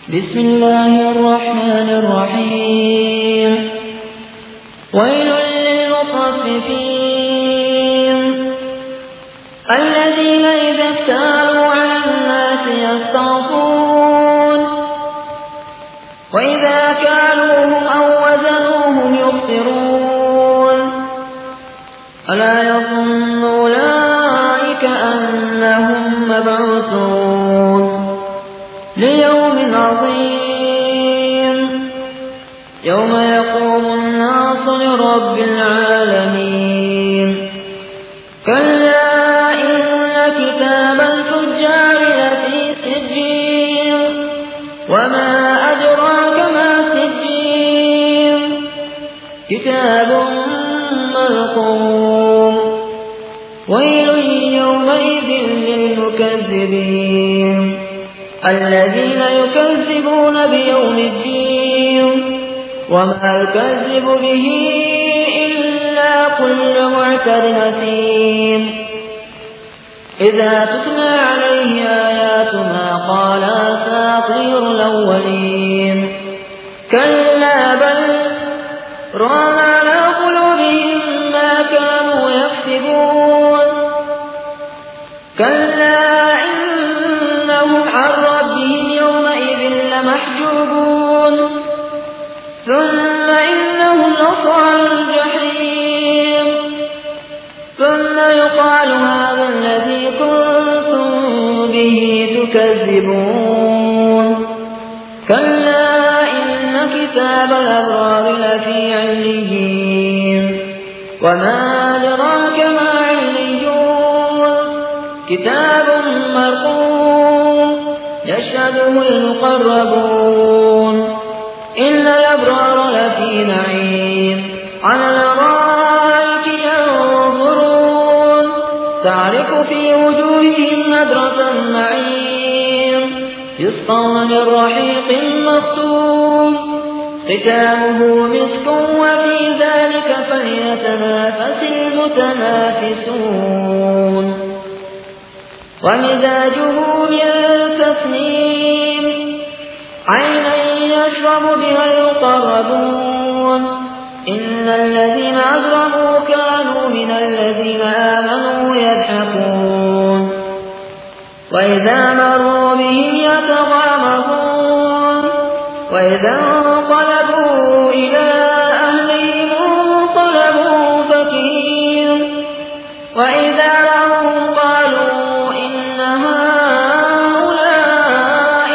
بسم الله الرحمن الرحيم ويل للمطففين الذين إذا اكتالوا على الناس يستوفون وإذا كالوهم أو وزنوهم يخسرون ألا يظن أولئك أنهم مبعوثون ليوم عظيم يوم يقوم الناس لرب العالمين كلا إن كتاب الفجار لفي سجين وما أدراك ما سجين كتاب مرقوم ويل يومئذ للمكذبين الذين يكذبون بيوم الدين وما يكذب به إلا كل معتد أثيم إذا تتلى عليه آياتنا قال أساطير الأولين كلا بل ران على قلوبهم ما كانوا يكسبون كلا إنهم عن ربهم يومئذ لمحجوبون ثم إنهم لصال الجحيم ثم يقال هذا الذي كنتم به تكذبون كلا إن كتاب الأبرار لفي عليين وما أدراك ما عليون كتاب مرقوم يشهده المقربون إن الأبرار لفي نعيم على الأرائك ينظرون تعرف في وجوههم نضرة النعيم يسقون من رحيق مختوم ختامه مسك وفي ذلك فليتنافس المتنافسون ومزاجه من تسنيم عينا يشرب بها المقربون إن الذين أجرموا كانوا من الذين آمنوا يضحكون وإذا مروا بهم يتغامزون وإذا انقلبوا إلى أهلهم انقلبوا فكهين وإذا رأوهم قالوا إن هؤلاء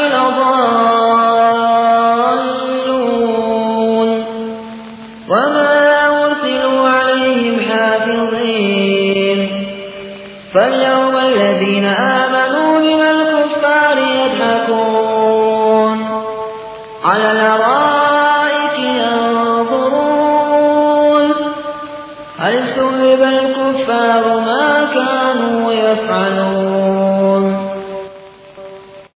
لضالون وما أرسلوا عليهم حافظين فاليوم الذين آمنوا من الكفار يضحكون على الأرائك ينظرون هل ثوب الكفار ما كانوا يفعلون